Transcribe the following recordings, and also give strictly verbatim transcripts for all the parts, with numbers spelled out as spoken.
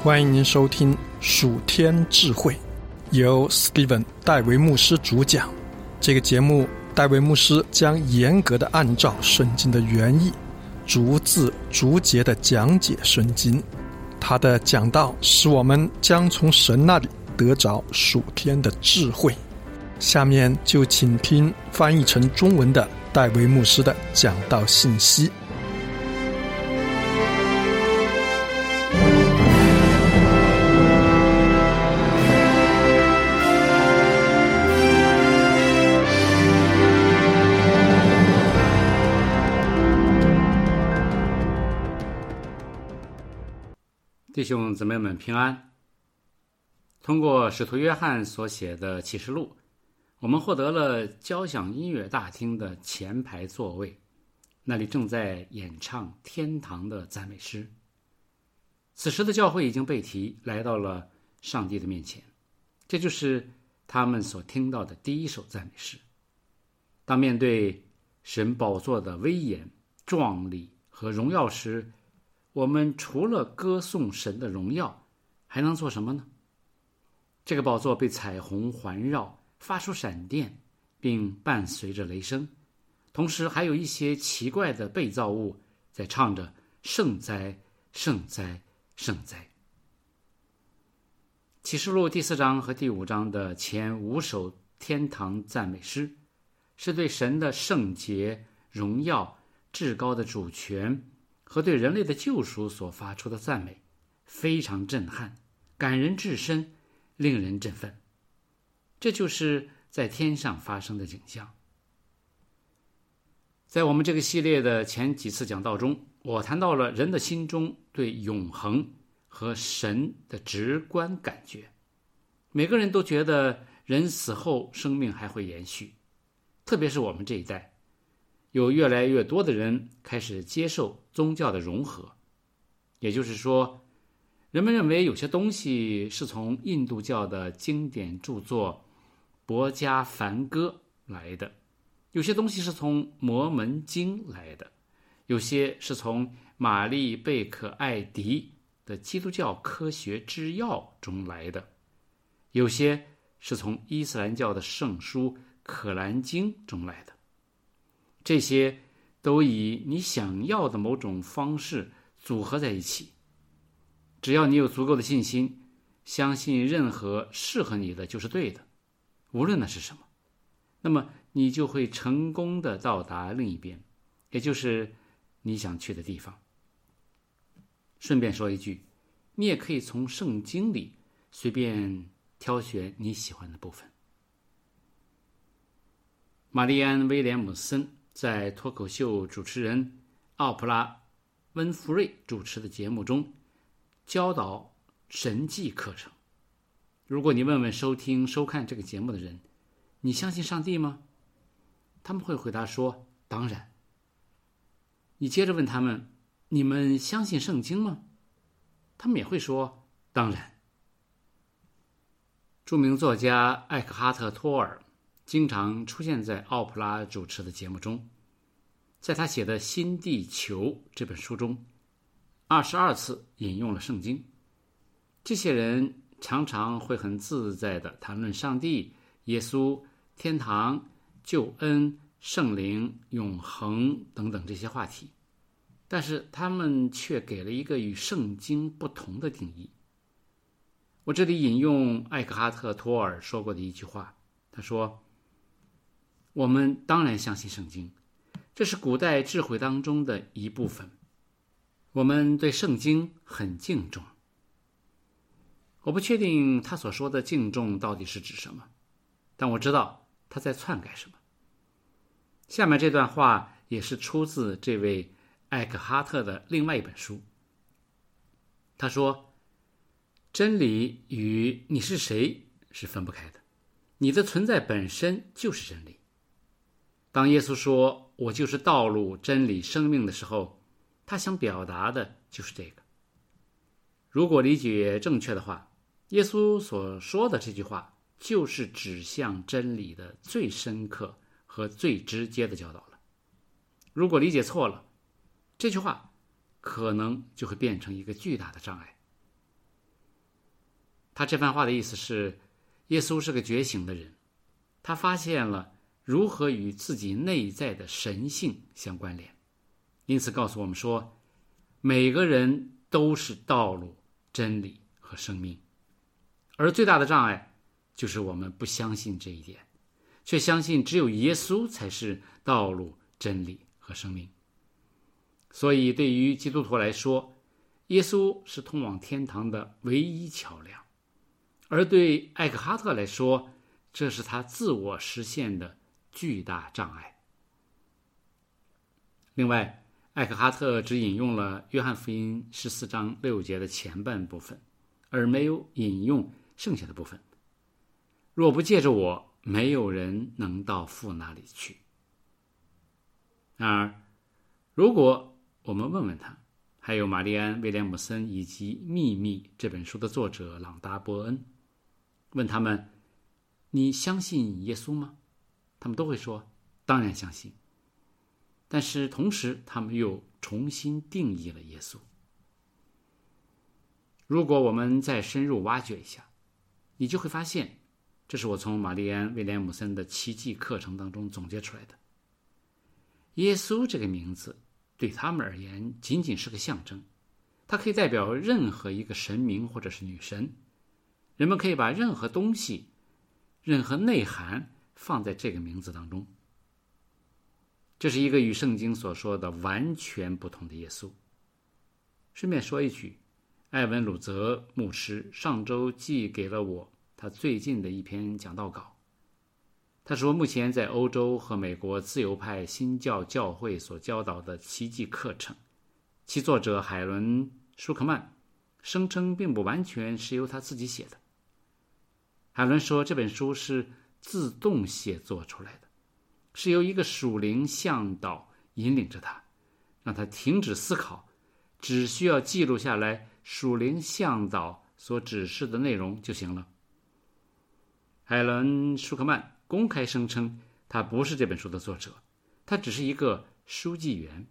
欢迎您收听属天智慧，由 Steven 戴维牧师主讲。这个节目，戴维牧师将严格的按照圣经的原意，逐字逐节的讲解圣经。他的讲道使我们将从神那里得着属天的智慧。下面就请听翻译成中文的戴维牧师的讲道信息。 弟兄姊妹们平安。通过使徒约翰所写的启示录，我们获得了交响音乐大厅的前排座位，那里正在演唱天堂的赞美诗。此时的教会已经被提来到了上帝的面前，这就是他们所听到的第一首赞美诗。当面对神宝座的威严、壮丽和荣耀时，我们除了歌颂神的荣耀，还能做什么呢？这个宝座被彩虹环绕，发出闪电，并伴随着雷声，同时还有一些奇怪的被造物在唱着圣哉圣哉圣哉。启示录第四章和第五章的前五首天堂赞美诗，是对神的圣洁、荣耀、至高的主权和对人类的救赎所发出的赞美，非常震撼，感人至深，令人振奋。这就是在天上发生的景象。在我们这个系列的前几次讲道中，我谈到了人的心中对永恒和神的直观感觉。每个人都觉得人死后生命还会延续，特别是我们这一代，有越来越多的人开始接受宗教的融合。也就是说，人们认为有些东西是从印度教的经典著作博迦梵歌来的，有些东西是从摩门经来的，有些是从玛丽贝可艾迪的基督教科学之要中来的，有些是从伊斯兰教的圣书可兰经中来的。这些都以你想要的某种方式组合在一起。只要你有足够的信心，相信任何适合你的就是对的，无论那是什么，那么你就会成功地到达另一边，也就是你想去的地方。顺便说一句，你也可以从圣经里随便挑选你喜欢的部分。玛丽安·威廉姆森在脱口秀主持人奥普拉·温弗瑞主持的节目中教导神迹课程。如果你问问收听收看这个节目的人，你相信上帝吗？他们会回答说，当然。你接着问他们，你们相信圣经吗？他们也会说，当然。著名作家艾克哈特·托尔经常出现在奥普拉主持的节目中，在他写的《新地球》这本书中，二十二次引用了圣经。这些人常常会很自在地谈论上帝、耶稣、天堂、救恩、圣灵、永恒等等这些话题，但是他们却给了一个与圣经不同的定义。我这里引用艾克哈特·托尔说过的一句话，他说，我们当然相信圣经，这是古代智慧当中的一部分。我们对圣经很敬重。我不确定他所说的敬重到底是指什么，但我知道他在篡改什么。下面这段话也是出自这位艾克哈特的另外一本书。他说，真理与你是谁是分不开的，你的存在本身就是真理。当耶稣说，我就是道路、真理、生命的时候，他想表达的就是这个。如果理解正确的话，耶稣所说的这句话就是指向真理的最深刻和最直接的教导了。如果理解错了，这句话可能就会变成一个巨大的障碍。 他这番话的意思是，耶稣是个觉醒的人，他发现了如何与自己内在的神性相关联，因此告诉我们说，每个人都是道路、真理和生命，而最大的障碍就是我们不相信这一点，却相信只有耶稣才是道路、真理和生命。所以对于基督徒来说，耶稣是通往天堂的唯一桥梁，而对艾克哈特来说，这是他自我实现的巨大障碍。另外，艾克哈特只引用了约翰福音十四章六节的前半部分，而没有引用剩下的部分。若不借着我，没有人能到父那里去。然而，如果我们问问他，还有玛丽安·威廉姆森以及《秘密》这本书的作者朗达·伯恩，问他们，你相信耶稣吗？他们都会说，当然相信。但是同时，他们又重新定义了耶稣。如果我们再深入挖掘一下，你就会发现，这是我从玛丽安·威廉姆森的奇迹课程当中总结出来的。耶稣这个名字对他们而言仅仅是个象征，它可以代表任何一个神明或者是女神。人们可以把任何东西、任何内涵放在这个名字当中。这是一个与圣经所说的完全不同的耶稣。顺便说一句，艾文·鲁泽牧师上周寄给了我他最近的一篇讲道稿。他说，目前在欧洲和美国自由派新教教会所教导的奇迹课程，其作者海伦·舒克曼声称并不完全是由他自己写的。海伦说，这本书是自动写作出来的，是由一个属灵向导引领着他，让他停止思考，只需要记录下来属灵向导所指示的内容就行了。海伦·舒克曼公开声称，他不是这本书的作者，他只是一个书记员。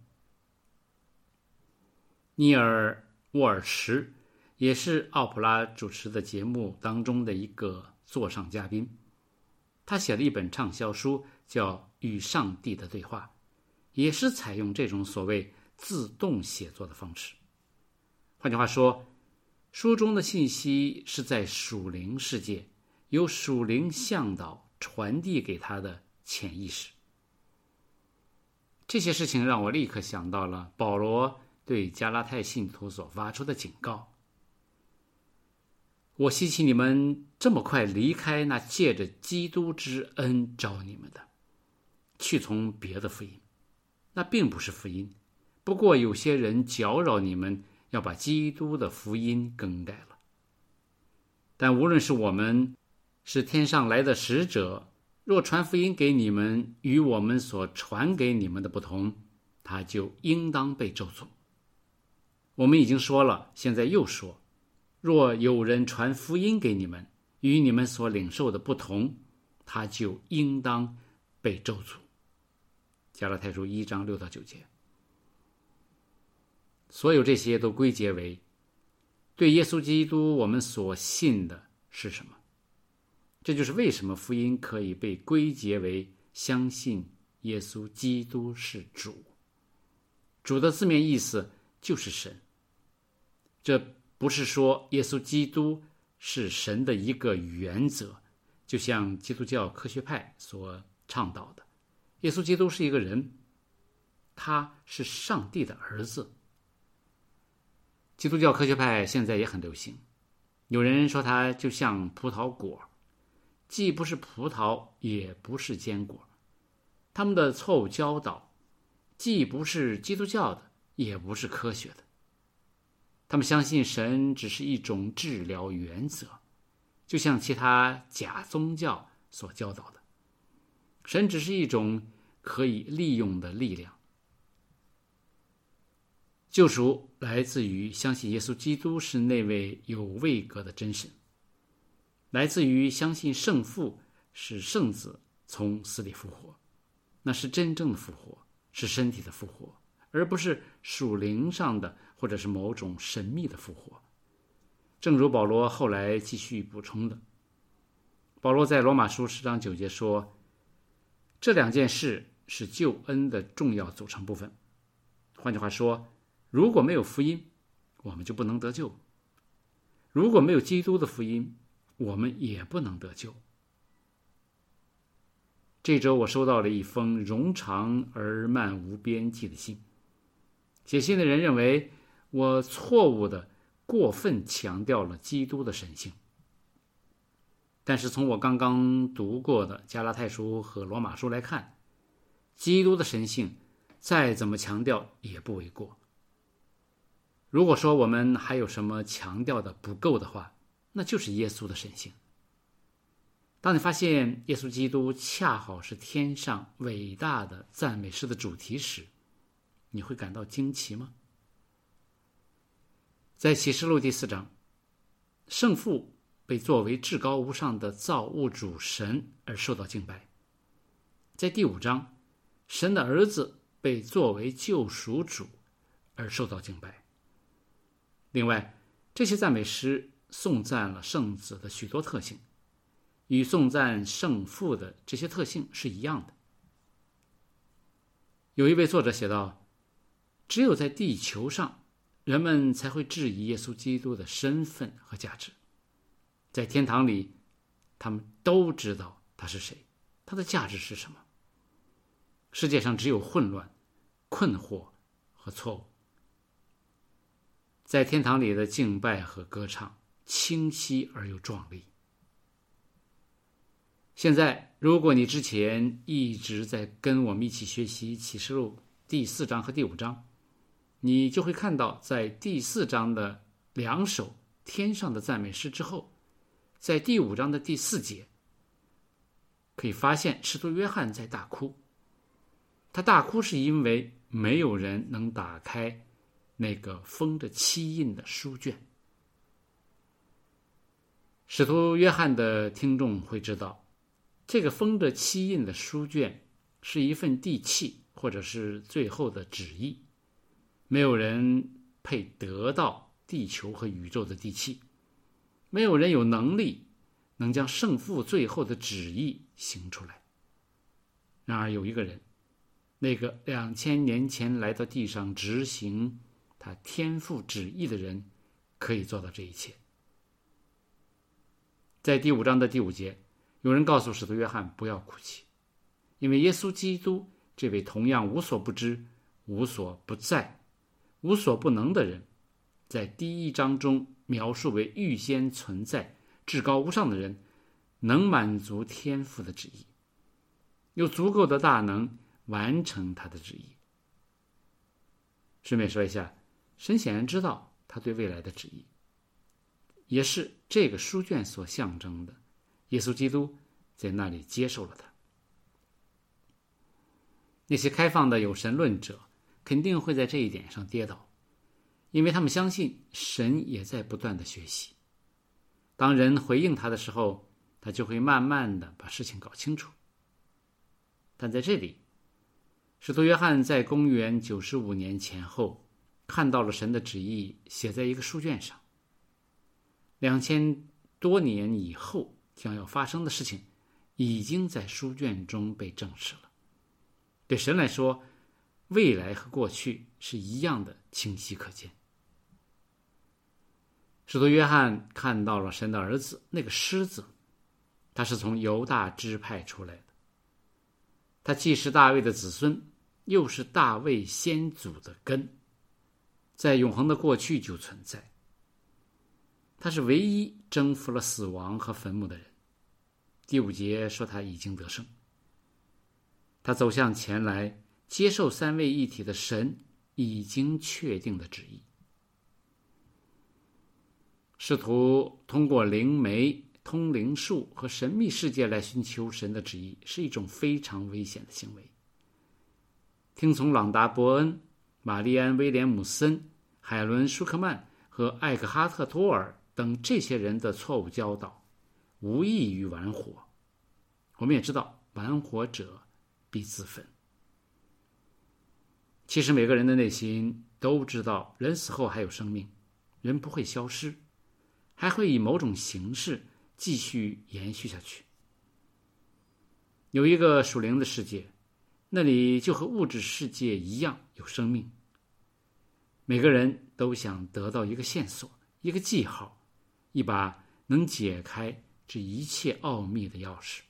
尼尔·沃尔什也是奥普拉主持的节目当中的一个座上嘉宾，他写了一本畅销书叫《与上帝的对话》，也是采用这种所谓自动写作的方式。换句话说，书中的信息是在属灵世界由属灵向导传递给他的潜意识。这些事情让我立刻想到了保罗对加拉太信徒所发出的警告：我希奇你们这么快离开那借着基督之恩召你们的，去从别的福音。那并不是福音，不过有些人搅扰你们，要把基督的福音更改了。但无论是我们是天上来的使者，若传福音给你们与我们所传给你们的不同，他就应当被咒诅。我们已经说了，现在又说，若有人传福音给你们与你们所领受的不同，他就应当被咒诅。加拉太书一章六到九节。所有这些都归结为，对耶稣基督我们所信的是什么？这就是为什么福音可以被归结为相信耶稣基督是主。主的字面意思就是神。这不是说耶稣基督是神的一个原则，就像基督教科学派所倡导的，耶稣基督是一个人，他是上帝的儿子。基督教科学派现在也很流行，有人说他就像葡萄果，既不是葡萄也不是坚果。他们的错误教导既不是基督教的也不是科学的。他们相信神只是一种治疗原则，就像其他假宗教所教导的，神只是一种可以利用的力量。救赎来自于相信耶稣基督是那位有位格的真神，来自于相信圣父使圣子从死里复活，那是真正的复活，是身体的复活，而不是属灵上的或者是某种神秘的复活。 正如保罗后来继续补充的，保罗在罗马书十章九节说，这两件事是救恩的重要组成部分。换句话说，如果没有福音，我们就不能得救；如果没有基督的福音，我们也不能得救。这周我收到了一封冗长而漫无边际的信，写信的人认为我错误的过分强调了基督的神性。但是从我刚刚读过的加拉太书和罗马书来看，基督的神性再怎么强调也不为过。如果说我们还有什么强调的不够的话，那就是耶稣的神性。当你发现耶稣基督恰好是天上伟大的赞美诗的主题时，你会感到惊奇吗？在启示录第四章，圣父被作为至高无上的造物主神而受到敬拜。在第五章，神的儿子被作为救赎主而受到敬拜。另外，这些赞美诗颂赞了圣子的许多特性，与颂赞圣父的这些特性是一样的。有一位作者写道，只有在地球上，人们才会质疑耶稣基督的身份和价值。在天堂里，他们都知道他是谁，他的价值是什么。世界上只有混乱、困惑和错误。在天堂里的敬拜和歌唱清晰而又壮丽。现在，如果你之前一直在跟我们一起学习启示录第四章和第五章，你就会看到，在第四章的两首天上的赞美诗之后，在第五章的第四节，可以发现使徒约翰在大哭。他大哭是因为没有人能打开那个封着七印的书卷。使徒约翰的听众会知道，这个封着七印的书卷是一份地契，或者是最后的旨意。没有人配得到地球和宇宙的地契，没有人有能力能将圣父最后的旨意行出来。然而有一个人，那个两千年前来到地上执行他天父旨意的人，可以做到这一切。在第五章的第五节，有人告诉使徒约翰不要哭泣，因为耶稣基督这位同样无所不知、无所不在、无所不能的人，在第一章中描述为预先存在、至高无上的人，能满足天父的旨意，有足够的大能完成他的旨意。顺便说一下，神显然知道他对未来的旨意，也是这个书卷所象征的。耶稣基督在那里接受了他。那些开放的有神论者肯定会在这一点上跌倒，因为他们相信神也在不断的学习。当人回应他的时候，他就会慢慢的把事情搞清楚。但在这里，使徒约翰在公元九十五年前后看到了神的旨意写在一个书卷上。两千多年以后将要发生的事情已经在书卷中被证实了。对神来说，未来和过去是一样的清晰可见。使徒约翰看到了神的儿子，那个狮子，他是从犹大支派出来的，他既是大卫的子孙，又是大卫先祖的根，在永恒的过去就存在。他是唯一征服了死亡和坟墓的人。第五节说他已经得胜。他走向前来，接受三位一体的神已经确定的旨意。试图通过灵媒、通灵术和神秘世界来寻求神的旨意，是一种非常危险的行为。听从朗达·伯恩、玛丽安·威廉姆森、海伦·舒克曼和艾克哈特·托尔等这些人的错误教导，无异于玩火。我们也知道，玩火者必自焚。其实每个人的内心都知道，人死后还有生命，人不会消失， 还会以某种形式继续延续下去。有一个属灵的世界，那里就和物质世界一样有生命。每个人都想得到一个线索，一个记号，一把能解开这一切奥秘的钥匙。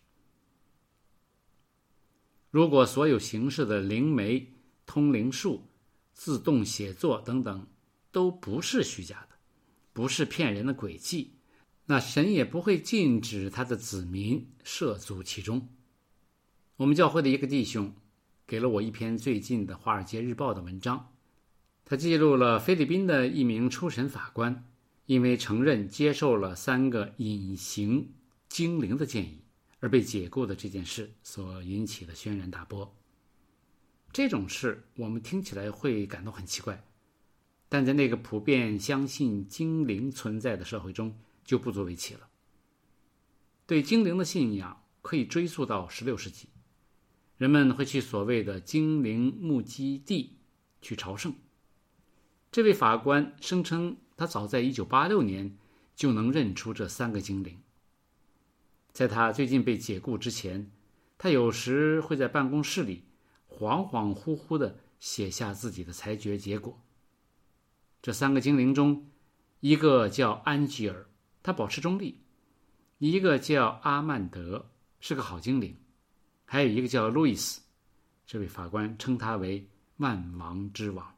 如果所有形式的灵媒、通灵术、自动写作等等都不是虚假的，不是骗人的诡计，那神也不会禁止他的子民涉足其中。我们教会的一个弟兄给了我一篇最近的《华尔街日报》的文章，他记录了菲律宾的一名初审法官因为承认接受了三个隐形精灵的建议而被解雇的这件事所引起的轩然大波。这种事我们听起来会感到很奇怪，但在那个普遍相信精灵存在的社会中就不足为奇了。对精灵的信仰可以追溯到十六世纪，人们会去所谓的精灵目击地去朝圣。这位法官声称他早在一九八六年就能认出这三个精灵。在他最近被解雇之前，他有时会在办公室里恍恍惚惚地写下自己的裁决结果。这三个精灵中，一个叫安吉尔，他保持中立；一个叫阿曼德，是个好精灵；还有一个叫路易斯，这位法官称他为万王之王。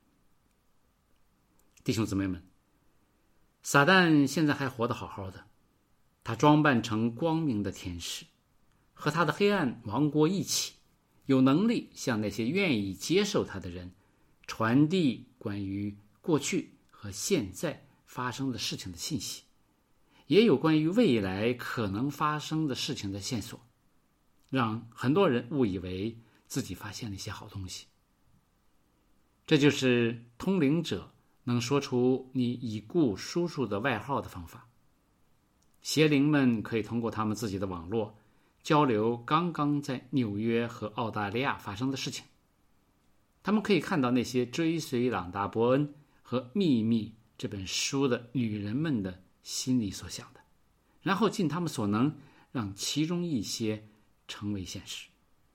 弟兄姊妹们，撒旦现在还活得好好的，他装扮成光明的天使，和他的黑暗王国一起，有能力向那些愿意接受他的人传递关于过去和现在发生的事情的信息，也有关于未来可能发生的事情的线索，让很多人误以为自己发现了一些好东西。这就是通灵者能说出你已故叔叔的外号的方法。邪灵们可以通过他们自己的网络交流刚刚在纽约和澳大利亚发生的事情，他们可以看到那些追随朗达·伯恩和《秘密》这本书的女人们的心里所想的，然后尽他们所能让其中一些成为现实。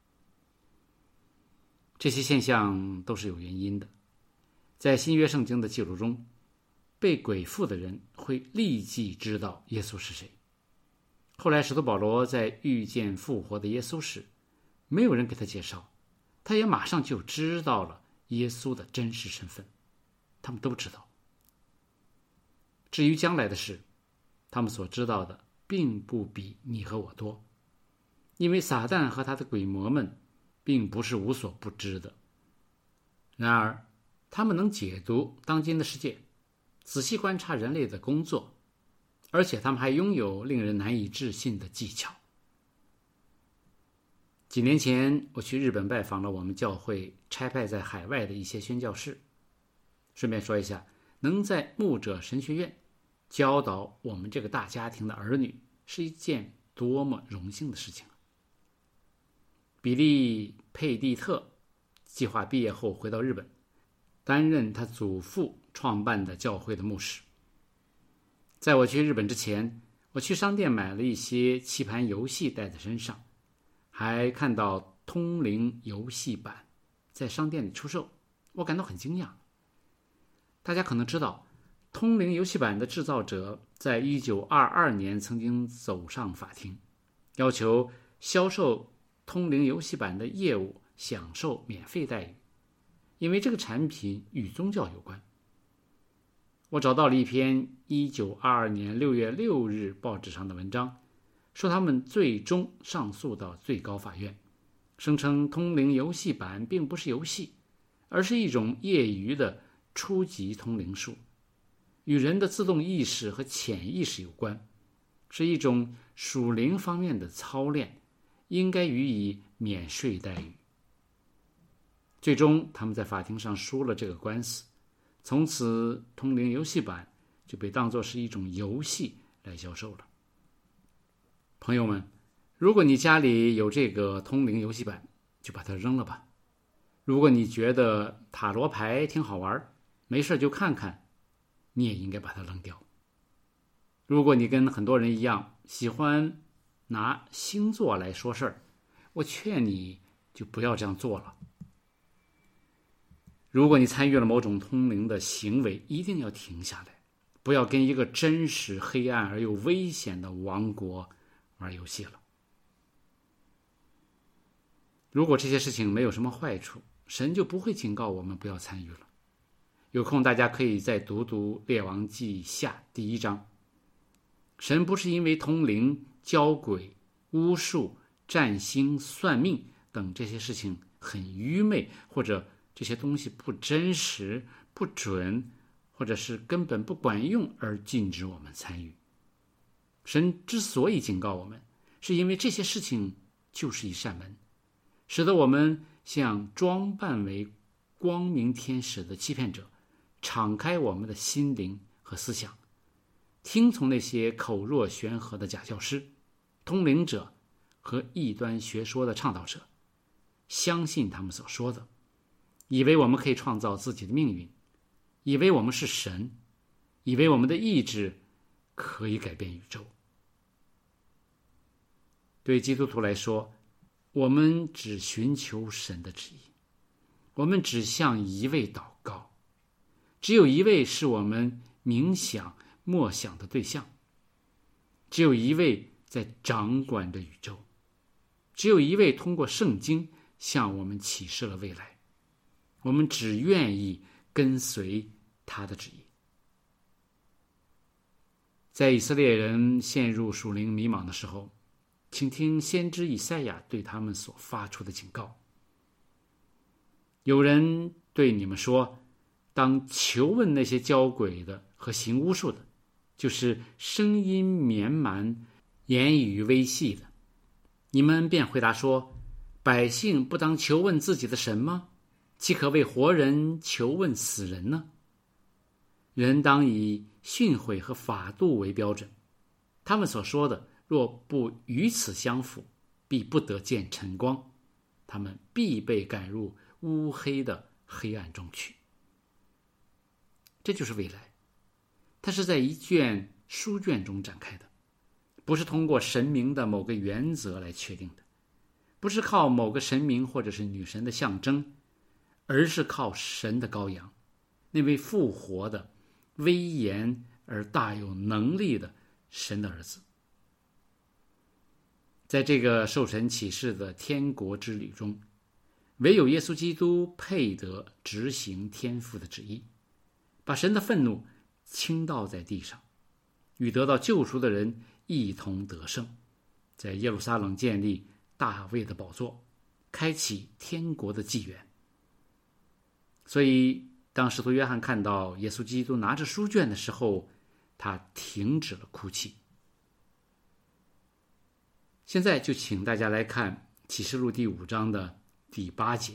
这些现象都是有原因的。在新约圣经的记录中，被鬼附的人会立即知道耶稣是谁。后来使徒保罗在遇见复活的耶稣时，没有人给他介绍，他也马上就知道了耶稣的真实身份。他们都知道。至于将来的事，他们所知道的并不比你和我多，因为撒旦和他的鬼魔们并不是无所不知的。然而他们能解读当今的世界，仔细观察人类的工作，而且他们还拥有令人难以置信的技巧。几年前我去日本拜访了我们教会差派在海外的一些宣教士。顺便说一下，能在牧者神学院教导我们这个大家庭的儿女是一件多么荣幸的事情。比利·佩蒂特计划毕业后回到日本，担任他祖父创办的教会的牧师。在我去日本之前，我去商店买了一些棋盘游戏带在身上，还看到通灵游戏版在商店里出售，我感到很惊讶。大家可能知道，通灵游戏版的制造者在一九二二年曾经走上法庭，要求销售通灵游戏版的业务享受免费待遇，因为这个产品与宗教有关。我找到了一篇一九二二年六月六日报纸上的文章，说他们最终上诉到最高法院，声称通灵游戏版并不是游戏，而是一种业余的初级通灵术，与人的自动意识和潜意识有关，是一种属灵方面的操练，应该予以免税待遇。最终他们在法庭上输了这个官司，从此通灵游戏版就被当作是一种游戏来销售了。朋友们，如果你家里有这个通灵游戏版，就把它扔了吧。如果你觉得塔罗牌挺好玩，没事就看看，你也应该把它扔掉。 如果你跟很多人一样喜欢拿星座来说事儿，我劝你就不要这样做了。如果你参与了某种通灵的行为，一定要停下来，不要跟一个真实、黑暗而又危险的王国玩游戏了。如果这些事情没有什么坏处，神就不会警告我们不要参与了。有空大家可以再读读列王记下第一章。神不是因为通灵、交鬼、巫术、占星、算命等这些事情很愚昧，或者这些东西不真实、不准，或者是根本不管用而禁止我们参与。神之所以警告我们，是因为这些事情就是一扇门，使得我们向装扮为光明天使的欺骗者敞开我们的心灵和思想，听从那些口若悬河的假教师、通灵者和异端学说的倡导者，相信他们所说的，以为我们可以创造自己的命运，以为我们是神，以为我们的意志可以改变宇宙。对基督徒来说，我们只寻求神的旨意，我们只向一位祷告，只有一位是我们冥想默想的对象，只有一位在掌管着宇宙，只有一位通过圣经向我们启示了未来，我们只愿意跟随他的旨意。在以色列人陷入属灵迷茫的时候，请听先知以赛亚对他们所发出的警告。有人对你们说，当求问那些交鬼的和行巫术的，就是声音绵蛮、言语微细的，你们便回答说，百姓不当求问自己的神吗？岂可为活人求问死人呢？人当以训诲和法度为标准，他们所说的若不与此相符，必不得见晨光，他们必被赶入乌黑的黑暗中去。这就是未来，它是在一卷书卷中展开的，不是通过神明的某个原则来确定的，不是靠某个神明或者是女神的象征，而是靠神的羔羊，那位复活的、威严而大有能力的神的儿子。在这个受神启示的天国之旅中，唯有耶稣基督配得执行天父的旨意，把神的愤怒倾倒在地上，与得到救赎的人一同得胜，在耶路撒冷建立大卫的宝座，开启天国的纪元。所以当使徒约翰看到耶稣基督拿着书卷的时候，他停止了哭泣。现在就请大家来看启示录第五章的第八节。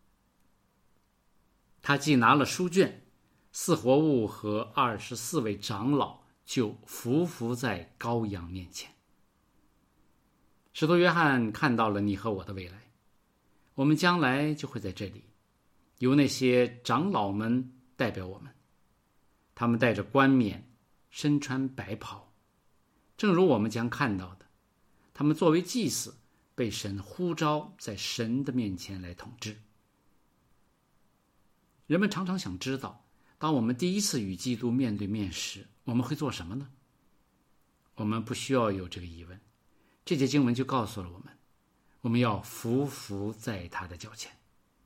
他既拿了书卷，四活物和二十四位长老就匍匐在羔羊面前。使徒约翰看到了你和我的未来，我们将来就会在这里，由那些长老们代表我们，他们戴着冠冕，身穿白袍，正如我们将看到的，他们作为祭司被神呼召在神的面前来统治。人们常常想知道，当我们第一次与基督面对面时，我们会做什么呢？我们不需要有这个疑问，这节经文就告诉了我们，我们要匍匐在他的脚前。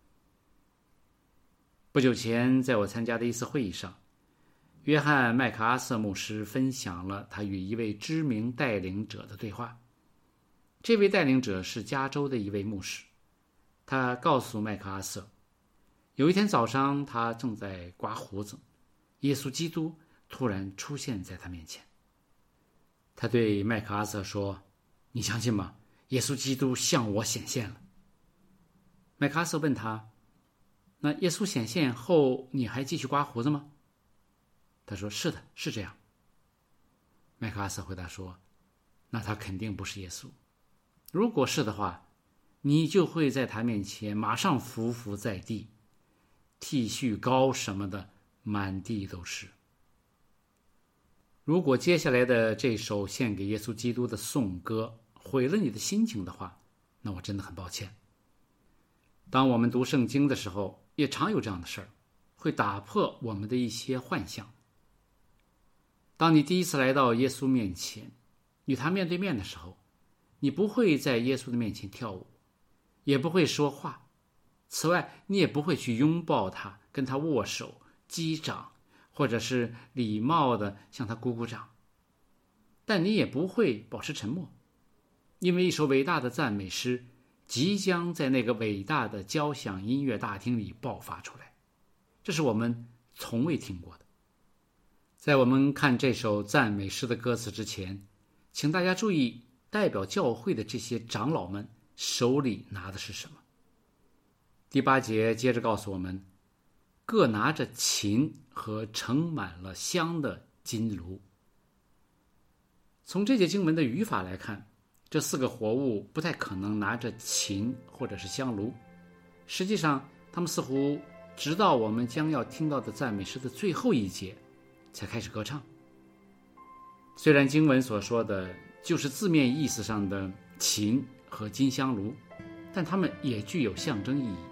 不久前，在我参加的一次会议上，约翰·麦克阿瑟牧师分享了他与一位知名带领者的对话。这位带领者是加州的一位牧师，他告诉麦克阿瑟，有一天早上他正在刮胡子，耶稣基督突然出现在他面前。他对麦克阿瑟说，你相信吗？耶稣基督向我显现了。麦克阿瑟问他，那耶稣显现后你还继续刮胡子吗？他说，是的，是这样。麦克阿瑟回答说，那他肯定不是耶稣，如果是的话，你就会在他面前马上匍匐在地，剃须膏什么的满地都是。 如果接下来的这首献给耶稣基督的颂歌毁了你的心情的话，那我真的很抱歉。当我们读圣经的时候，也常有这样的事儿，会打破我们的一些幻想。当你第一次来到耶稣面前，与他面对面的时候，你不会在耶稣的面前跳舞，也不会说话。此外，你也不会去拥抱他，跟他握手、击掌，或者是礼貌地向他鼓鼓掌。但你也不会保持沉默，因为一首伟大的赞美诗即将在那个伟大的交响音乐大厅里爆发出来，这是我们从未听过的。在我们看这首赞美诗的歌词之前，请大家注意代表教会的这些长老们手里拿的是什么。第八节接着告诉我们，各拿着琴和盛满了香的金炉。从这节经文的语法来看，这四个活物不太可能拿着琴或者是香炉，实际上他们似乎直到我们将要听到的赞美诗的最后一节才开始歌唱。虽然经文所说的就是字面意思上的琴和金香炉，但它们也具有象征意义。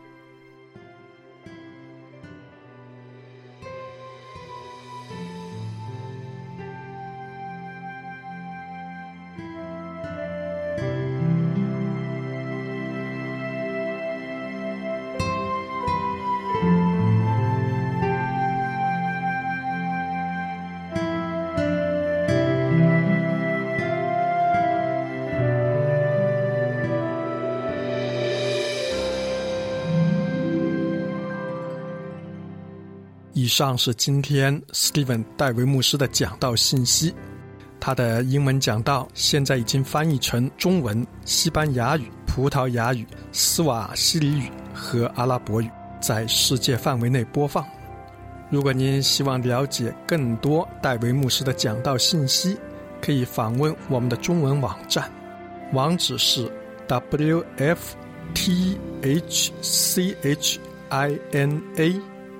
以上是今天 Steven 戴维牧师的讲道信息。他的英文讲道现在已经翻译成中文、西班牙语、葡萄牙语、斯瓦希里语和阿拉伯语，在世界范围内播放。如果您希望了解更多戴维牧师的讲道信息，可以访问我们的中文网站，网址是 w f t h c h i n a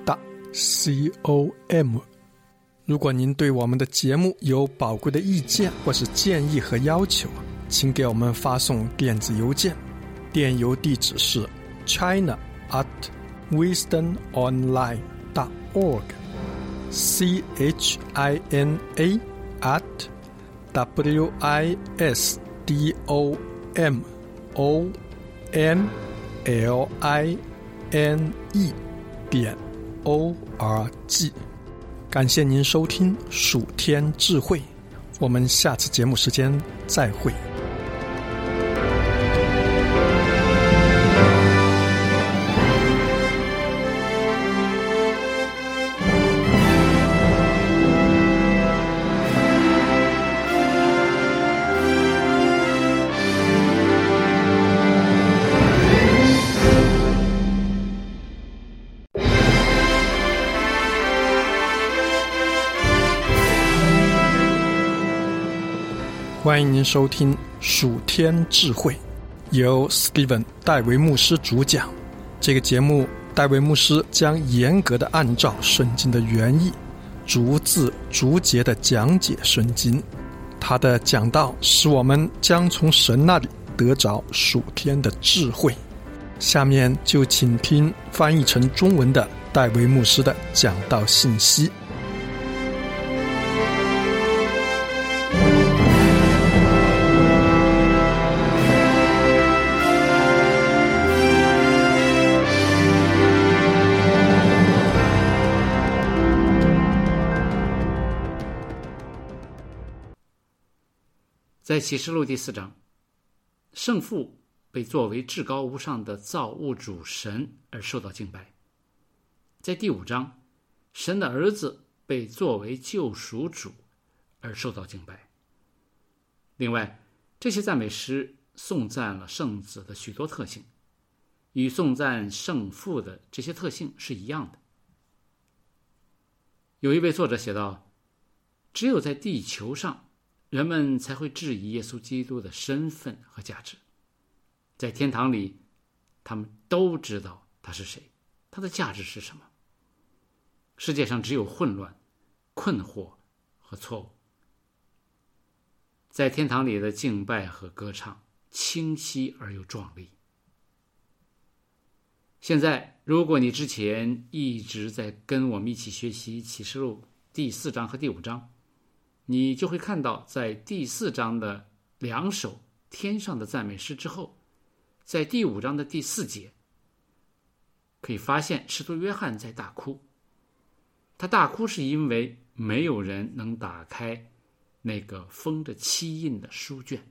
com。 如果您对我们的节目有宝贵的意见或是建议和要求，请给我们发送电子邮件，电邮地址是 china at wisdom online dot org c h i n a at w i s d o m o n l i n e 点O R G。 感谢您收听属天智慧，我们下次节目时间再会。欢迎您收听属天智慧，由 Steven 戴维牧师主讲。这个节目，戴维牧师将严格的按照圣经的原意，逐字逐节的讲解圣经。他的讲道使我们将从神那里得着属天的智慧。下面就请听翻译成中文的戴维牧师的讲道信息。 在启示录第四章，圣父被作为至高无上的造物主神而受到敬拜。在第五章，神的儿子被作为救赎主而受到敬拜。另外，这些赞美诗颂赞了圣子的许多特性，与颂赞圣父的这些特性是一样的。有一位作者写道，只有在地球上人们才会质疑耶稣基督的身份和价值，在天堂里他们都知道他是谁，他的价值是什么。世界上只有混乱、困惑和错误， 在天堂里的敬拜和歌唱清晰而又壮丽。现在，如果你之前一直在跟我们一起学习启示录第四章和第五章，你就会看到在第四章的两首天上的赞美诗之后，在第五章的第四节，可以发现使徒约翰在大哭。他大哭是因为没有人能打开那个封着七印的书卷。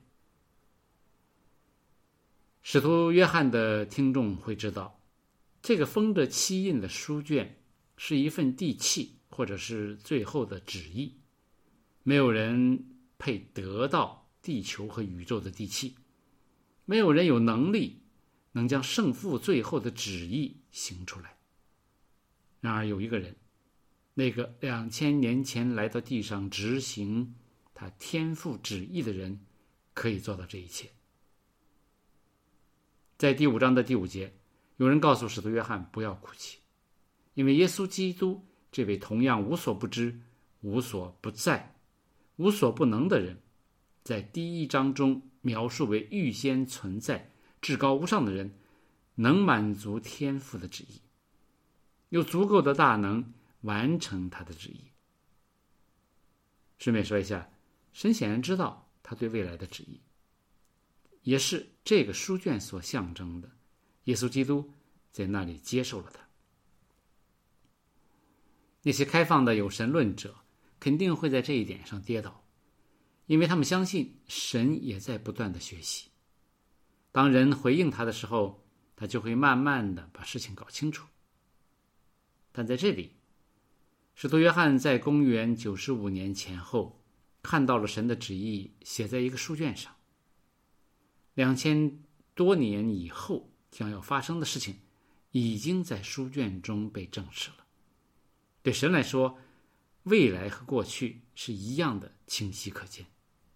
使徒约翰的听众会知道，这个封着七印的书卷是一份地契，或者是最后的旨意。没有人配得到地球和宇宙的地契，没有人有能力能将圣父最后的旨意行出来。然而有一个人，那个两千年前来到地上执行他天父旨意的人，可以做到这一切。在第五章的第五节，有人告诉使徒约翰不要哭泣，因为耶稣基督这位同样无所不知、无所不在、无所不能的人，在第一章中描述为预先存在、至高无上的人，能满足天父的旨意，有足够的大能完成他的旨意。顺便说一下，神显然知道他对未来的旨意，也是这个书卷所象征的。耶稣基督在那里接受了他。那些开放的有神论者肯定会在这一点上跌倒，因为他们相信神也在不断的学习。当人回应他的时候，他就会慢慢的把事情搞清楚。但在这里，使徒约翰在公元九十五年前后看到了神的旨意写在一个书卷上。两千多年以后将要发生的事情已经在书卷中被证实了。对神来说，未来和过去是一样的清晰可见。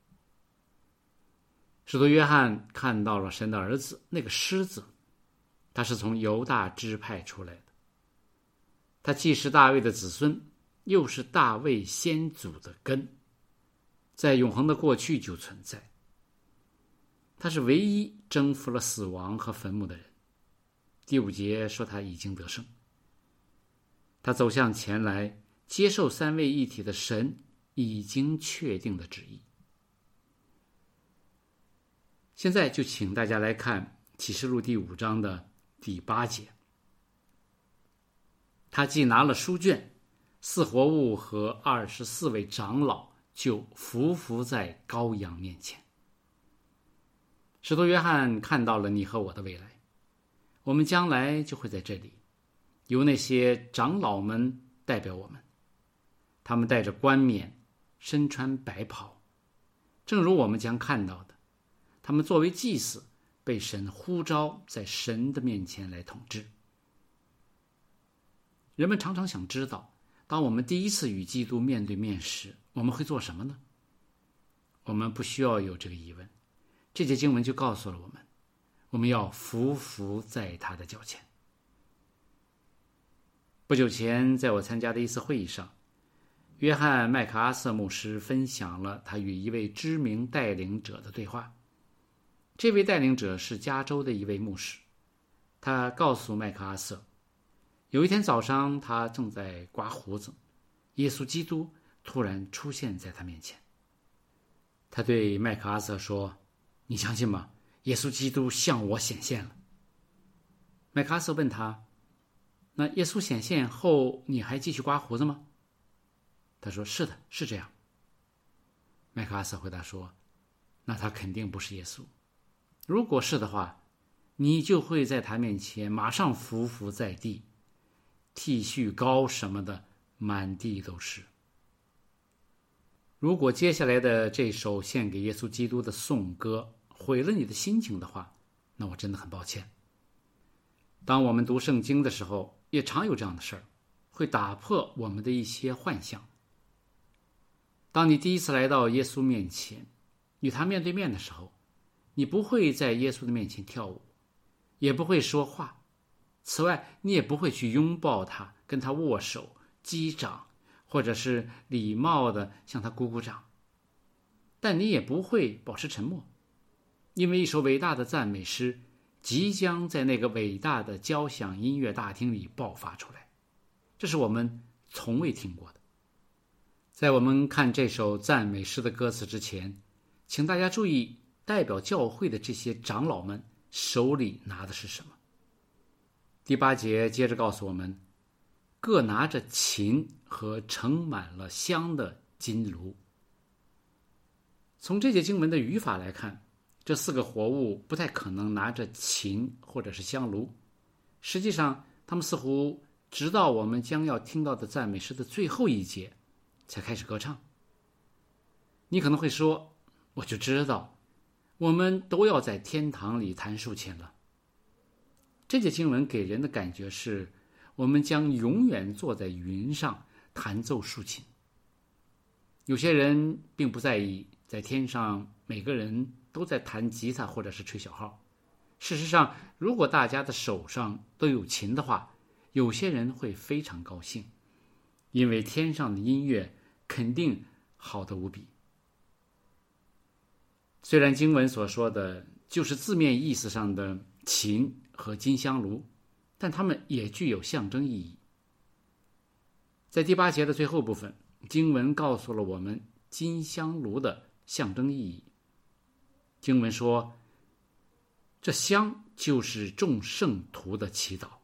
使徒约翰看到了神的儿子，那个狮子，他是从犹大支派出来的，他既是大卫的子孙，又是大卫先祖的根，在永恒的过去就存在。他是唯一征服了死亡和坟墓的人。第五节说他已经得胜。他走向前来，接受三位一体的神已经确定的旨意。现在就请大家来看启示录第五章的第八节。他既拿了书卷，四活物和二十四位长老就伏伏在羔羊面前。使徒约翰看到了你和我的未来，我们将来就会在这里，由那些长老们代表我们，他们戴着冠冕，身穿白袍，正如我们将看到的，他们作为祭司被神呼召在神的面前来统治。人们常常想知道，当我们第一次与基督面对面时，我们会做什么呢？我们不需要有这个疑问，这节经文就告诉了我们，我们要匍匐在他的脚前。不久前，在我参加的一次会议上，约翰·麦克阿瑟牧师分享了他与一位知名带领者的对话。这位带领者是加州的一位牧师，他告诉麦克阿瑟，有一天早上他正在刮胡子，耶稣基督突然出现在他面前。他对麦克阿瑟说，你相信吗？耶稣基督向我显现了。麦克阿瑟问他，那耶稣显现后你还继续刮胡子吗？他说，是的，是这样。麦克阿瑟回答说，那他肯定不是耶稣。如果是的话，你就会在他面前马上匍匐在地，剃须膏什么的满地都是。如果接下来的这首献给耶稣基督的颂歌毁了你的心情的话，那我真的很抱歉。当我们读圣经的时候，也常有这样的事儿，会打破我们的一些幻象。当你第一次来到耶稣面前，与他面对面的时候，你不会在耶稣的面前跳舞，也不会说话。此外，你也不会去拥抱他，跟他握手、击掌，或者是礼貌地向他鼓鼓掌。 但你也不会保持沉默，因为一首伟大的赞美诗即将在那个伟大的交响音乐大厅里爆发出来，这是我们从未听过的。在我们看这首赞美诗的歌词之前，请大家注意代表教会的这些长老们手里拿的是什么。第八节接着告诉我们，各拿着琴和盛满了香的金炉。从这节经文的语法来看，这四个活物不太可能拿着琴或者是香炉，实际上他们似乎直到我们将要听到的赞美诗的最后一节才开始歌唱。你可能会说，我就知道我们都要在天堂里弹竖琴了。这节经文给人的感觉是，我们将永远坐在云上弹奏竖琴。有些人并不在意在天上每个人都在弹吉他或者是吹小号。事实上，如果大家的手上都有琴的话，有些人会非常高兴，因为天上的音乐肯定好得无比。虽然经文所说的就是字面意思上的琴和金香炉，但它们也具有象征意义。在第八节的最后部分，经文告诉了我们金香炉的象征意义。经文说，这香就是众圣徒的祈祷。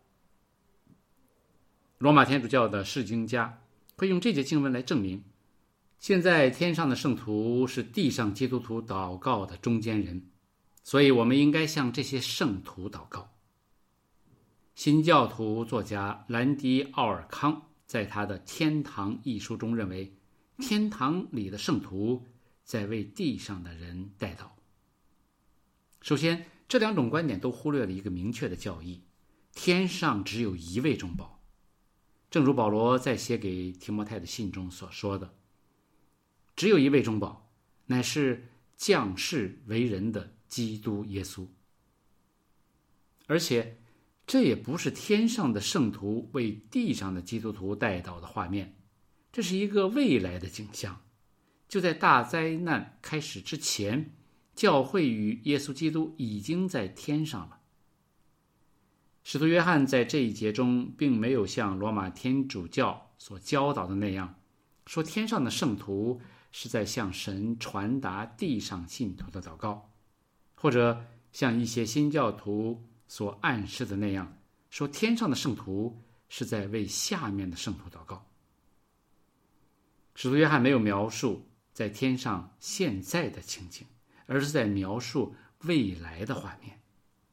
罗马天主教的释经家会用这节经文来证明，现在天上的圣徒是地上基督徒祷告的中间人，所以我们应该向这些圣徒祷告。新教徒作家兰迪·奥尔康在他的《天堂》一书中认为，天堂里的圣徒在为地上的人代祷。首先，这两种观点都忽略了一个明确的教义，天上只有一位中保。正如保罗在写给提摩太的信中所说的，只有一位中保，乃是降世为人的基督耶稣。而且这也不是天上的圣徒为地上的基督徒代祷的画面，这是一个未来的景象。就在大灾难开始之前，教会与耶稣基督已经在天上了。使徒约翰在这一节中并没有像罗马天主教所教导的那样，说天上的圣徒是在向神传达地上信徒的祷告，或者像一些新教徒所暗示的那样，说天上的圣徒是在为下面的圣徒祷告。使徒约翰没有描述在天上现在的情景，而是在描述未来的画面。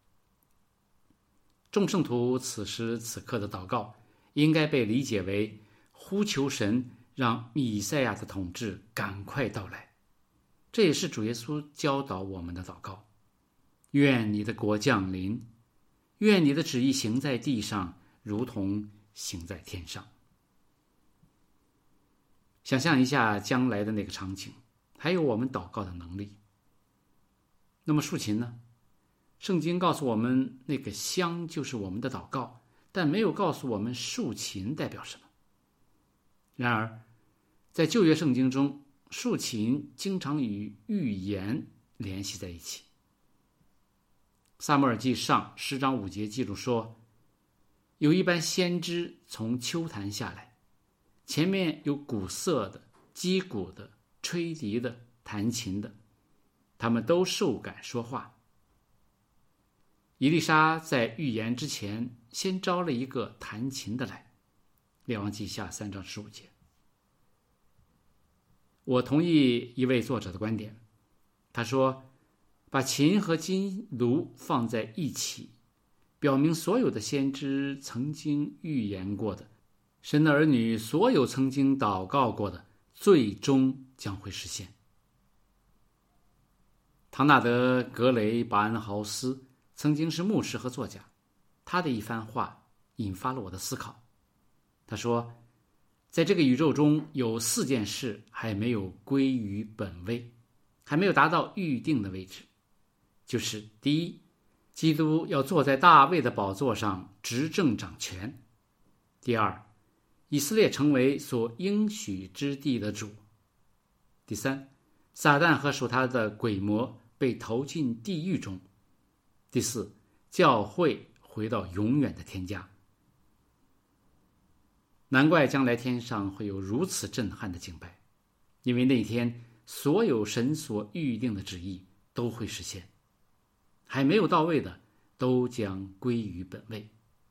众圣徒此时此刻的祷告应该被理解为呼求神让弥赛亚的统治赶快到来，这也是主耶稣教导我们的祷告。愿你的国降临，愿你的旨意行在地上，如同行在天上。想象一下将来的那个场景，还有我们祷告的能力。那么竖琴呢？圣经告诉我们，那个香就是我们的祷告，但没有告诉我们竖琴代表什么。然而，在旧约圣经中，竖琴经常与预言联系在一起。撒母耳记上十章五节记录说，有一班先知从秋坛下来，前面有鼓瑟的、击鼓的、吹笛的、弹琴的，他们都受感说话。以利沙在预言之前先招了一个弹琴的来，列王记下三章十五节。我同意一位作者的观点，他说，把琴和金炉放在一起，表明所有的先知曾经预言过的，神的儿女所有曾经祷告过的，最终将会实现。唐纳德·格雷巴恩豪斯曾经是牧师和作家，他的一番话引发了我的思考。他说，在这个宇宙中有四件事还没有归于本位，还没有达到预定的位置，就是第一，基督要坐在大卫的宝座上执政掌权；第二，以色列成为所应许之地的主；第三， 撒旦和属他的鬼魔被投进地狱中。第四，教会回到永远的天家。难怪将来天上会有如此震撼的敬拜，因为那天所有神所预定的旨意都会实现，还没有到位的都将归于本位。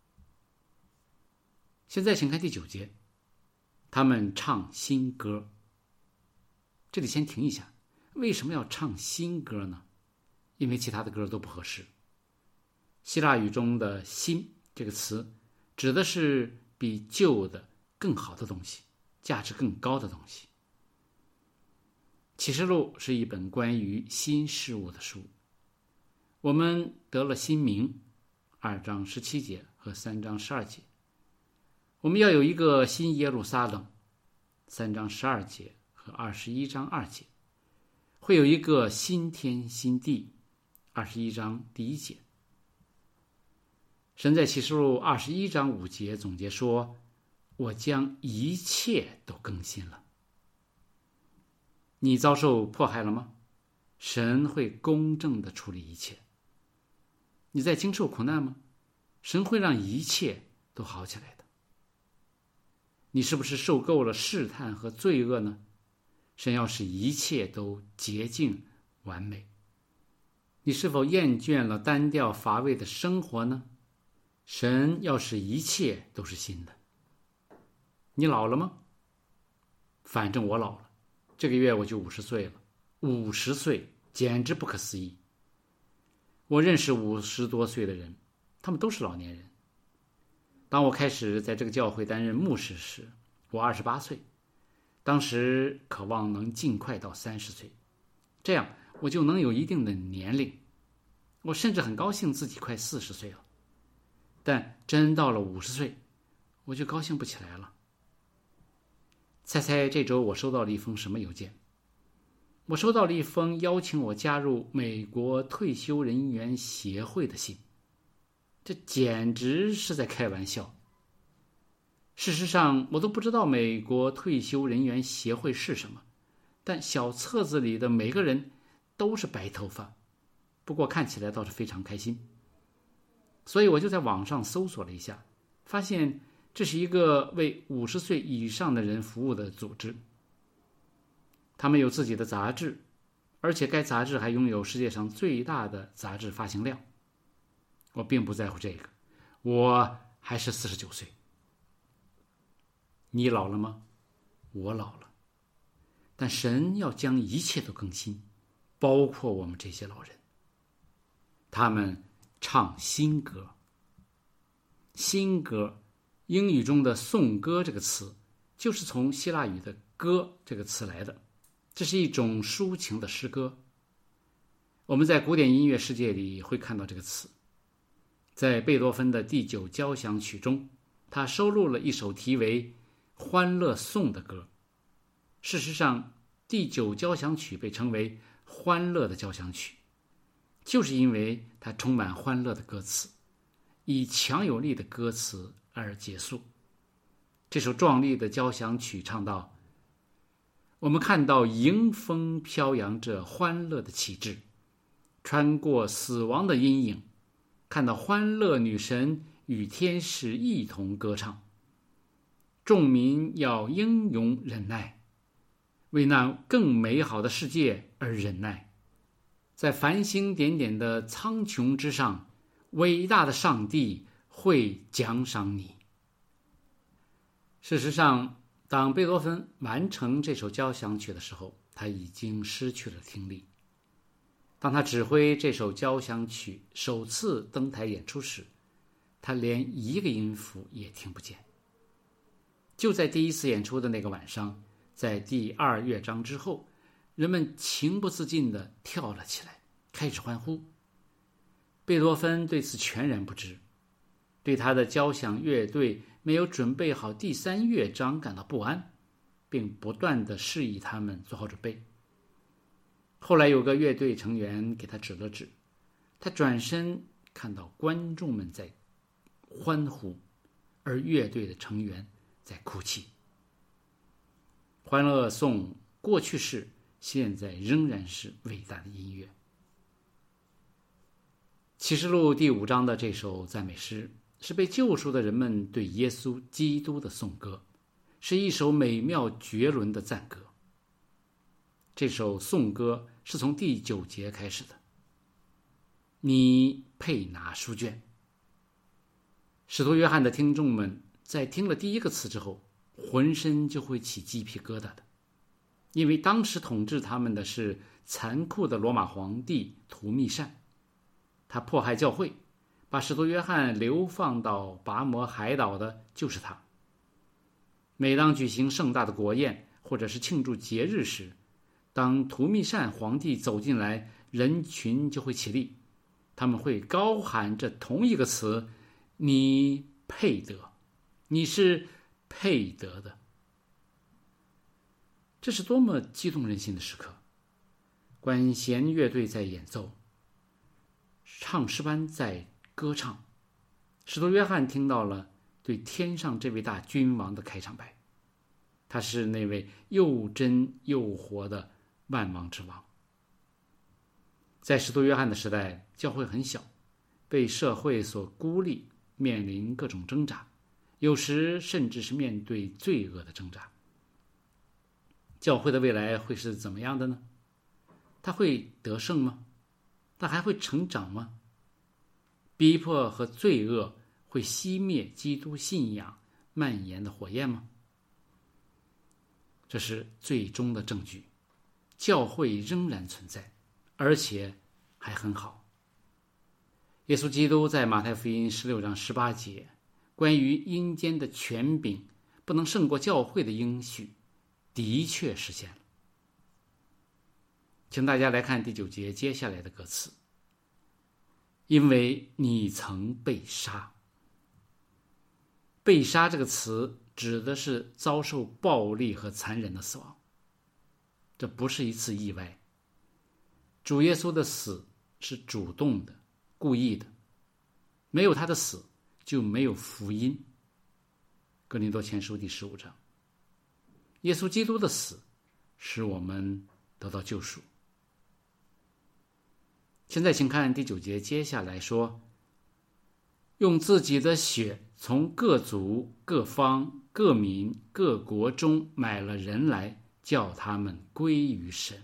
现在请看第九节，他们唱新歌。这里先停一下，为什么要唱新歌呢？因为其他的歌都不合适。希腊语中的新这个词指的是比旧的更好的东西，价值更高的东西。启示录是一本关于新事物的书，我们得了新名，二章十七节和三章十二节。我们要有一个新耶路撒冷，三章十二节和二十一章二节。会有一个新天新地，二十一章第一节。神在启示录二十一章五节总结说，我将一切都更新了。你遭受迫害了吗？神会公正地处理一切。你在经受苦难吗？神会让一切都好起来的。你是不是受够了试探和罪恶呢？神要使一切都洁净完美。你是否厌倦了单调乏味的生活呢？神要使一切都是新的。你老了吗？反正我老了，这个月我就五十岁了。五十岁简直不可思议。我认识五十多岁的人，他们都是老年人。当我开始在这个教会担任牧师时，我二十八岁，当时渴望能尽快到三十岁，这样我就能有一定的年龄。我甚至很高兴自己快四十岁了，但真到了五十岁，我就高兴不起来了。猜猜这周我收到了一封什么邮件？我收到了一封邀请我加入美国退休人员协会的信。这简直是在开玩笑。事实上，我都不知道美国退休人员协会是什么，但小册子里的每个人都是白头发，不过看起来倒是非常开心。所以我就在网上搜索了一下，发现这是一个为五十岁以上的人服务的组织。他们有自己的杂志，而且该杂志还拥有世界上最大的杂志发行量。我并不在乎这个，我还是四十九岁。你老了吗？我老了。但神要将一切都更新，包括我们这些老人。他们唱新歌。新歌，英语中的颂歌这个词，就是从希腊语的歌这个词来的。这是一种抒情的诗歌。我们在古典音乐世界里会看到这个词。在贝多芬的第九交响曲中，他收录了一首题为《欢乐颂》的歌。事实上，第九交响曲被称为欢乐的交响曲，就是因为它充满欢乐的歌词，以强有力的歌词而结束。这首壮丽的交响曲唱道：我们看到迎风飘扬着欢乐的旗帜，穿过死亡的阴影，看到欢乐女神与天使一同歌唱。众民要英勇忍耐，为那更美好的世界而忍耐。在繁星点点的苍穹之上，伟大的上帝会奖赏你。事实上，当贝多芬完成这首交响曲的时候，他已经失去了听力。当他指挥这首交响曲首次登台演出时，他连一个音符也听不见。就在第一次演出的那个晚上，在第二乐章之后，人们情不自禁地跳了起来，开始欢呼。贝多芬对此全然不知，对他的交响乐队没有准备好第三乐章感到不安，并不断地示意他们做好准备。后来有个乐队成员给他指了指，他转身看到观众们在欢呼，而乐队的成员在哭泣。欢乐颂过去式现在仍然是伟大的音乐。启示录第五章的这首赞美诗是被救赎的人们对耶稣基督的颂歌，是一首美妙绝伦的赞歌。这首颂歌是从第九节开始的，你配拿书卷。使徒约翰的听众们在听了第一个词之后，浑身就会起鸡皮疙瘩的，因为当时统治他们的是残酷的罗马皇帝图密善，他迫害教会，把使徒约翰流放到拔摩海岛的就是他。每当举行盛大的国宴或者是庆祝节日时，当图密善皇帝走进来，人群就会起立，他们会高喊着同一个词，你配得，你是配得的。这是多么激动人心的时刻！管弦乐队在演奏，唱诗班在歌唱，使徒约翰听到了对天上这位大君王的开场白，他是那位又真又活的万王之王。在使徒约翰的时代，教会很小，被社会所孤立，面临各种挣扎，有时甚至是面对罪恶的挣扎。教会的未来会是怎么样的呢？它会得胜吗？它还会成长吗？逼迫和罪恶会熄灭基督信仰蔓延的火焰吗？这是最终的证据，教会仍然存在，而且还很好。耶稣基督在马太福音十六章十八节关于阴间的权柄不能胜过教会的应许的确实现了。请大家来看第九节接下来的歌词，因为你曾被杀。被杀这个词指的是遭受暴力和残忍的死亡，这不是一次意外。主耶稣的死是主动的、故意的，没有他的死就没有福音。哥林多前书第十五章，耶稣基督的死使我们得到救赎。现在请看第九节接下来说，用自己的血从各族、各方、各民、各国中买了人来，叫他们归于神。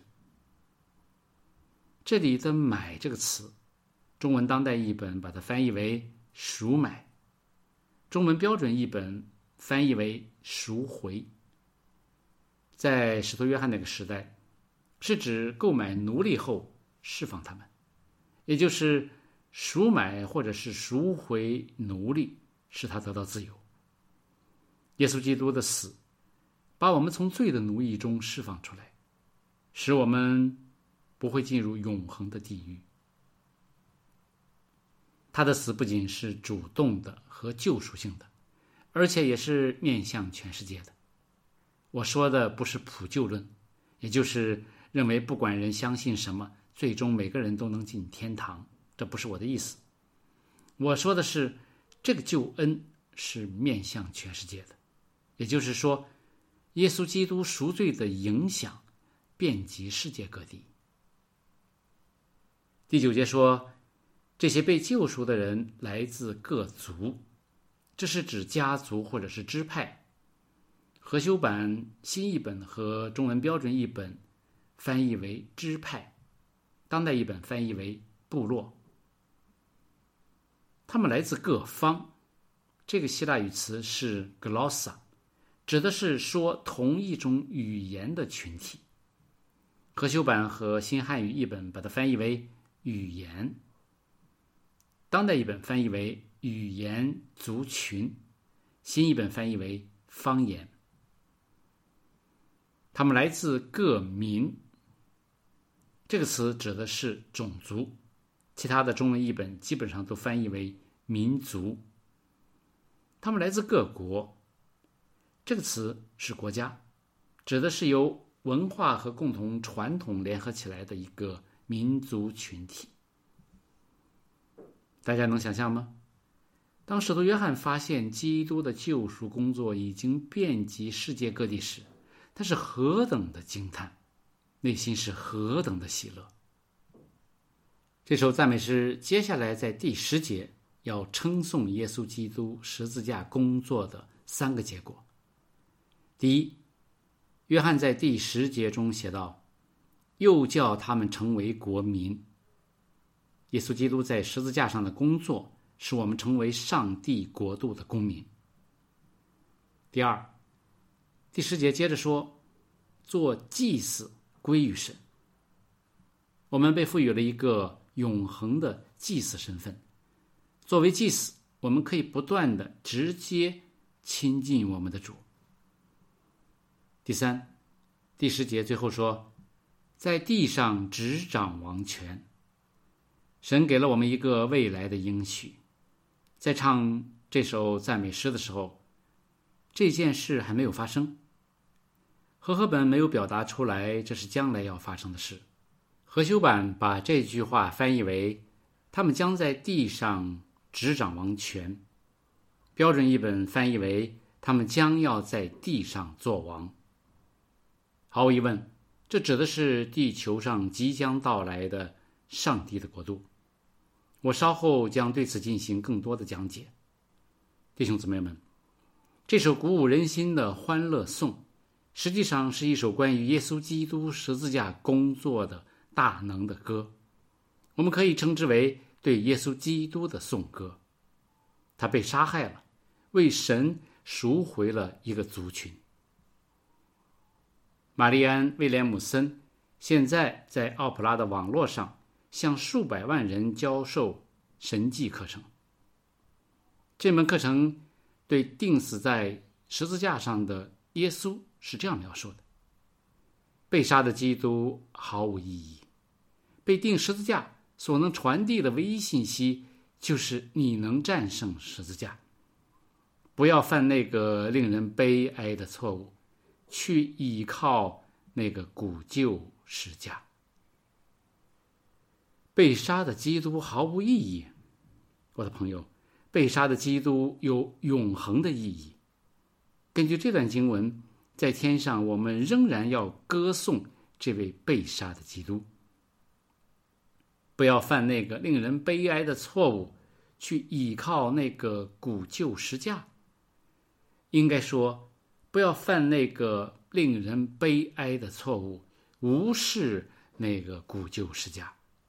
这里的买这个词，中文当代译本把它翻译为赎买，中文标准译本翻译为赎回。在使徒约翰那个时代，是指购买奴隶后释放他们，也就是赎买或者是赎回奴隶，使他得到自由。耶稣基督的死把我们从罪的奴役中释放出来，使我们不会进入永恒的地狱。他的死不仅是主动的和救赎性的，而且也是面向全世界的。我说的不是普救论，也就是认为不管人相信什么，最终每个人都能进天堂，这不是我的意思。我说的是这个救恩是面向全世界的，也就是说耶稣基督赎罪的影响遍及世界各地。第九节说，这些被救赎的人来自各族，这是指家族或者是支派。和修版新译本和中文标准译本翻译为支派，当代译本翻译为部落。他们来自各方，这个希腊语词是 glossa， 指的是说同一种语言的群体。和修版和新汉语译本把它翻译为语言，当代译本翻译为语言族群，新译本翻译为方言。他们来自各民，这个词指的是种族，其他的中文译本基本上都翻译为民族。他们来自各国，这个词是国家，指的是由文化和共同传统联合起来的一个民族群体。大家能想象吗？当使徒约翰发现基督的救赎工作已经遍及世界各地时，他是何等的惊叹！ 内心是何等的喜乐。这首赞美诗接下来在第十节要称颂耶稣基督十字架工作的三个结果。第一，约翰在第十节中写道，又叫他们成为国民。耶稣基督在十字架上的工作使我们成为上帝国度的公民。第二，第十节接着说，做祭司归于神。我们被赋予了一个永恒的祭司身份，作为祭司，我们可以不断的直接亲近我们的主。第三，第十节最后说，在地上执掌王权。神给了我们一个未来的应许。在唱这首赞美诗的时候，这件事还没有发生，和合本没有表达出来这是将来要发生的事。和修版把这句话翻译为他们将在地上执掌王权，标准译本翻译为他们将要在地上做王。毫无疑问，这指的是地球上即将到来的上帝的国度。我稍后将对此进行更多的讲解。弟兄姊妹们，这首鼓舞人心的欢乐颂实际上是一首关于耶稣基督十字架工作的大能的歌，我们可以称之为对耶稣基督的颂歌。他被杀害了，为神赎回了一个族群。玛丽安·威廉姆森现在在奥普拉的网络上向数百万人教授神迹课程。这门课程对钉死在十字架上的耶稣是这样描述的：被杀的基督毫无意义，被钉十字架所能传递的唯一信息就是你能战胜十字架。不要犯那个令人悲哀的错误，去倚靠那个古旧十字架。被杀的基督毫无意义，我的朋友，被杀的基督有永恒的意义。根据这段经文，在天上我们仍然要歌颂这位被杀的基督。不要犯那个令人悲哀的错误，去倚靠那个古旧十字架。应该说，不要犯那个令人悲哀的错误，无视那个古旧十字架。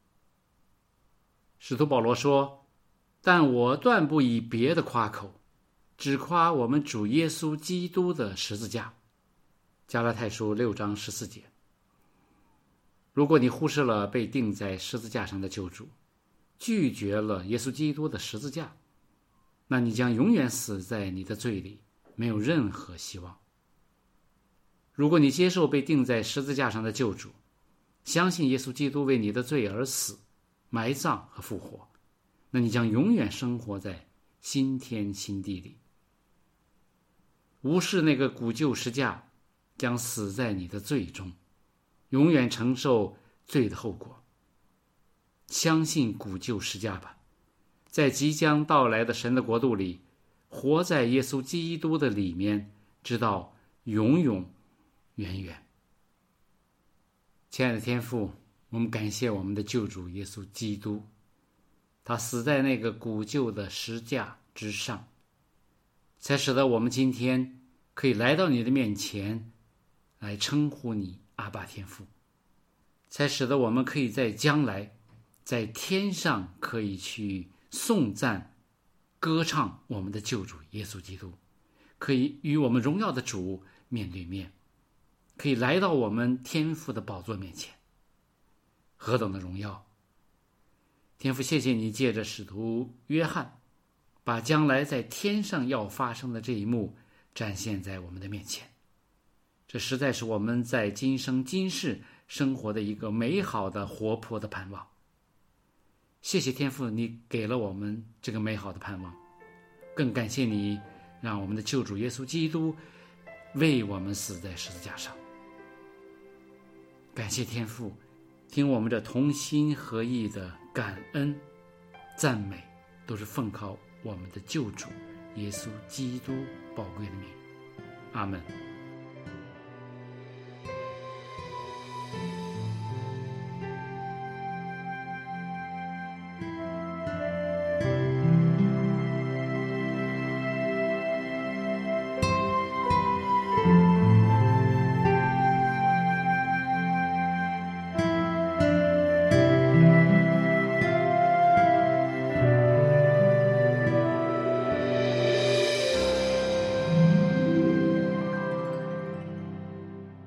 使徒保罗说，但我断不以别的夸口，只夸我们主耶稣基督的十字架。加拉太书六章十四节。如果你忽视了被钉在十字架上的救主，拒绝了耶稣基督的十字架，那你将永远死在你的罪里，没有任何希望。如果你接受被钉在十字架上的救主，相信耶稣基督为你的罪而死、埋葬和复活，那你将永远生活在新天新地里。无视那个古旧十字架，将死在你的罪中，永远承受罪的后果。相信古旧十字架吧，在即将到来的神的国度里，活在耶稣基督的里面，直到永永远远。亲爱的天父，我们感谢我们的救主耶稣基督，他死在那个古旧的十字架之上，才使得我们今天可以来到你的面前，来称呼你阿爸天父，才使得我们可以在将来在天上可以去颂赞歌唱我们的救主耶稣基督，可以与我们荣耀的主面对面，可以来到我们天父的宝座面前。何等的荣耀！天父，谢谢你借着使徒约翰，把将来在天上要发生的这一幕展现在我们的面前。这实在是我们在今生今世生活的一个美好的活泼的盼望。谢谢天父，你给了我们这个美好的盼望，更感谢你让我们的救主耶稣基督为我们死在十字架上。感谢天父，听我们这同心合意的感恩赞美，都是奉靠我们的救主耶稣基督宝贵的名。阿们。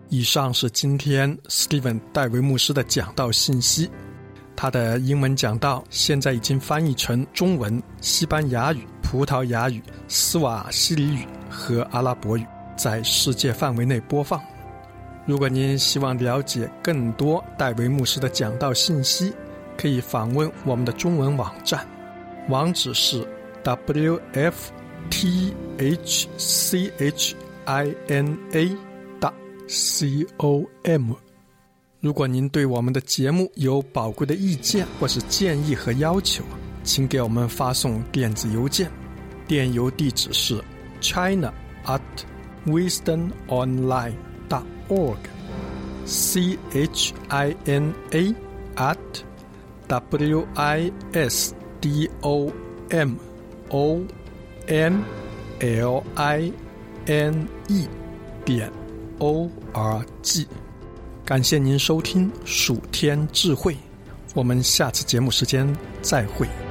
以上是今天 Steven 戴维牧师的讲道信息。他的英文讲道现在已经翻译成中文、西班牙语、葡萄牙语、斯瓦希里语和阿拉伯语，在世界范围内播放。如果您希望了解更多戴维牧师的讲道信息，可以访问我们的中文网站，网址是 w f t h c h i n a 点 com。如果您对我们的节目有宝贵的意见或是建议和要求，请给我们发送电子邮件，电邮地址是 china at wisdomonline dot org c h i n a at w i s d o m o n l i n e 点 o r g。感谢您收听蜀天智慧，我们下次节目时间再会。